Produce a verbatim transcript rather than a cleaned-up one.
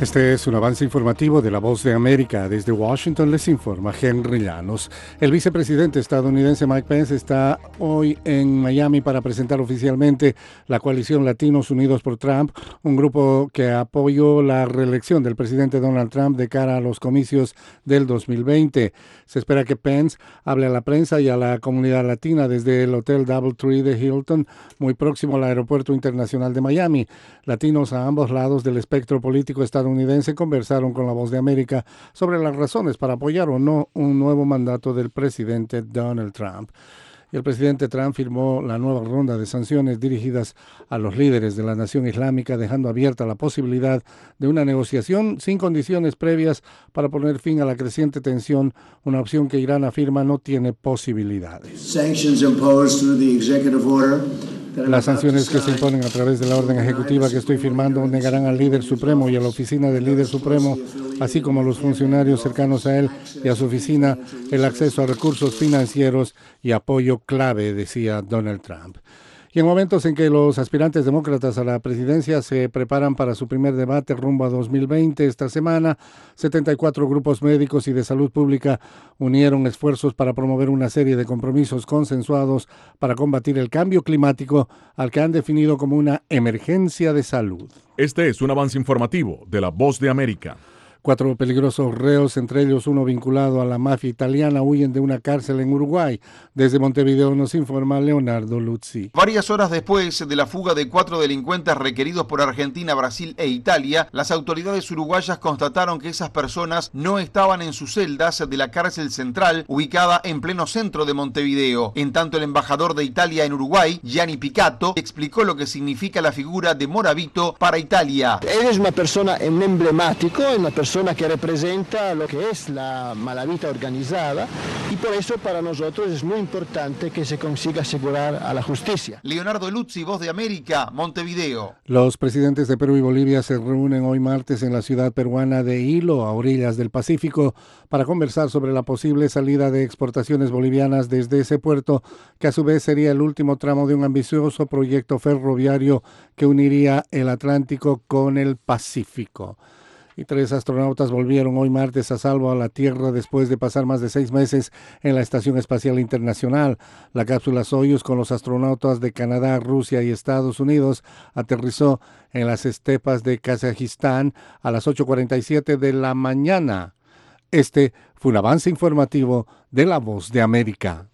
Este es un avance informativo de La Voz de América. Desde Washington les informa Henry Llanos. El vicepresidente estadounidense Mike Pence está hoy en Miami para presentar oficialmente la coalición Latinos Unidos por Trump, un grupo que apoyó la reelección del presidente Donald Trump de cara a los comicios del dos mil veinte. Se espera que Pence hable a la prensa y a la comunidad latina desde el Hotel Doubletree de Hilton, muy próximo al Aeropuerto Internacional de Miami. Latinos a ambos lados del espectro político estadounidense conversaron con La Voz de América sobre las razones para apoyar o no un nuevo mandato del presidente Donald Trump. Y el presidente Trump firmó la nueva ronda de sanciones dirigidas a los líderes de la nación islámica, dejando abierta la posibilidad de una negociación sin condiciones previas para poner fin a la creciente tensión, una opción que Irán afirma no tiene posibilidades. Sanctions imposed through the executive order. Las sanciones que se imponen a través de la orden ejecutiva que estoy firmando negarán al líder supremo y a la oficina del líder supremo, así como a los funcionarios cercanos a él y a su oficina, el acceso a recursos financieros y apoyo clave, decía Donald Trump. Y en momentos en que los aspirantes demócratas a la presidencia se preparan para su primer debate rumbo a dos mil veinte, esta semana, setenta y cuatro grupos médicos y de salud pública unieron esfuerzos para promover una serie de compromisos consensuados para combatir el cambio climático, al que han definido como una emergencia de salud. Este es un avance informativo de La Voz de América. Cuatro peligrosos reos, entre ellos uno vinculado a la mafia italiana, huyen de una cárcel en Uruguay. Desde Montevideo nos informa Leonardo Luzzi. Varias horas después de la fuga de cuatro delincuentes requeridos por Argentina, Brasil e Italia, las autoridades uruguayas constataron que esas personas no estaban en sus celdas de la cárcel central, ubicada en pleno centro de Montevideo. En tanto, el embajador de Italia en Uruguay, Gianni Picato, explicó lo que significa la figura de Moravito para Italia. Él es una persona, un emblemático, una persona que representa lo que es la malavita organizada, y por eso para nosotros es muy importante que se consiga asegurar a la justicia. Leonardo Luzzi, Voz de América, Montevideo. Los presidentes de Perú y Bolivia se reúnen hoy martes en la ciudad peruana de Hilo, a orillas del Pacífico, para conversar sobre la posible salida de exportaciones bolivianas desde ese puerto, que a su vez sería el último tramo de un ambicioso proyecto ferroviario que uniría el Atlántico con el Pacífico. Y tres astronautas volvieron hoy martes a salvo a la Tierra después de pasar más de seis meses en la Estación Espacial Internacional. La cápsula Soyuz, con los astronautas de Canadá, Rusia y Estados Unidos, aterrizó en las estepas de Kazajistán a las ocho cuarenta y siete de la mañana. Este fue un avance informativo de La Voz de América.